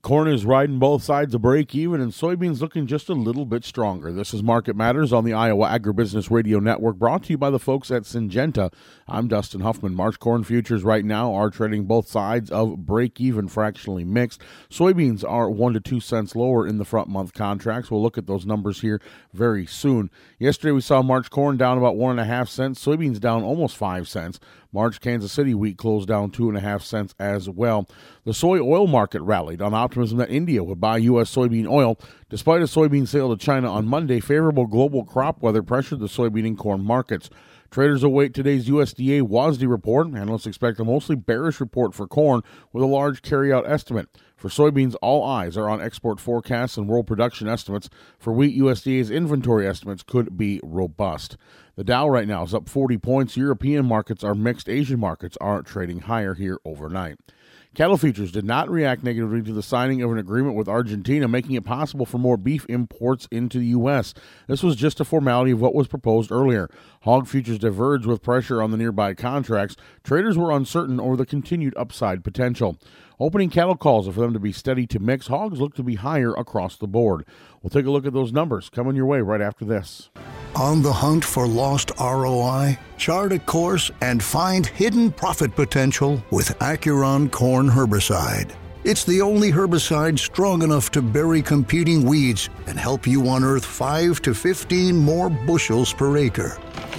Corn is riding both sides of break even, and soybeans looking just a little bit stronger. This is Market Matters on the Iowa Agribusiness Radio Network, brought to you by the folks at Syngenta. I'm Dustin Huffman. March corn futures right now are trading both sides of break even, fractionally mixed. Soybeans are 1 to 2 cents lower in the front month contracts. We'll look at those numbers here very soon. Yesterday we saw March corn down about 1.5 cents, soybeans down almost 5 cents. March Kansas City wheat closed down 2.5 cents as well. The soy oil market rallied on optimism that India would buy U.S. soybean oil. Despite a soybean sale to China on Monday, favorable global crop weather pressured the soybean and corn markets. Traders await today's USDA WASDE report. Analysts expect a mostly bearish report for corn with a large carryout estimate. For soybeans, all eyes are on export forecasts and world production estimates. For wheat, USDA's inventory estimates could be robust. The Dow right now is up 40 points. European markets are mixed. Asian markets are trading higher here overnight. Cattle futures did not react negatively to the signing of an agreement with Argentina, making it possible for more beef imports into the U.S. This was just a formality of what was proposed earlier. Hog futures diverged with pressure on the nearby contracts. Traders were uncertain over the continued upside potential. Opening cattle calls are for them to be steady to mix. Hogs look to be higher across the board. We'll take a look at those numbers coming your way right after this. On the hunt for lost ROI? Chart a course and find hidden profit potential with Acuron Corn Herbicide. It's the only herbicide strong enough to bury competing weeds and help you unearth 5 to 15 more bushels per acre.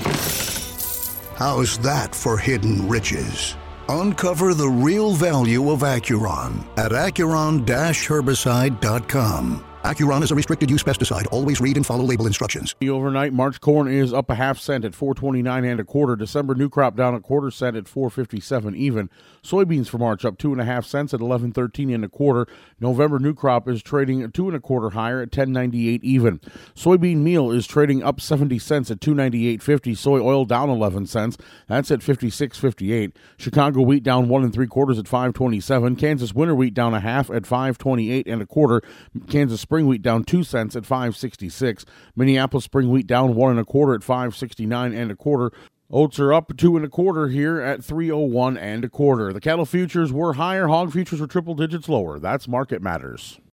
How's that for hidden riches? Uncover the real value of Acuron at Acuron-herbicide.com. Acuron is a restricted-use pesticide. Always read and follow label instructions. The overnight March corn is up 0.5 cent at $4.29 and a quarter. December new crop down 1/4 cent at $4.57 even. Soybeans for March up 2.5 cents at $11.13 and a quarter. November new crop is trading 2 1/4 higher at $10.98 even. Soybean meal is trading up 70 cents at $2.9850. Soy oil down 11 cents. That's at $56.58. Chicago wheat down 1 3/4 at $5.27. Kansas winter wheat down 1/2 at $5.28 and a quarter. Kansas spring wheat down 2 cents at $5.66. Minneapolis spring wheat down 1 1/4 at $5.69 and a quarter. Oats are up 2 1/4 here at $3.01 and a quarter. The cattle futures were higher. Hog futures were triple digits lower. That's Market Matters.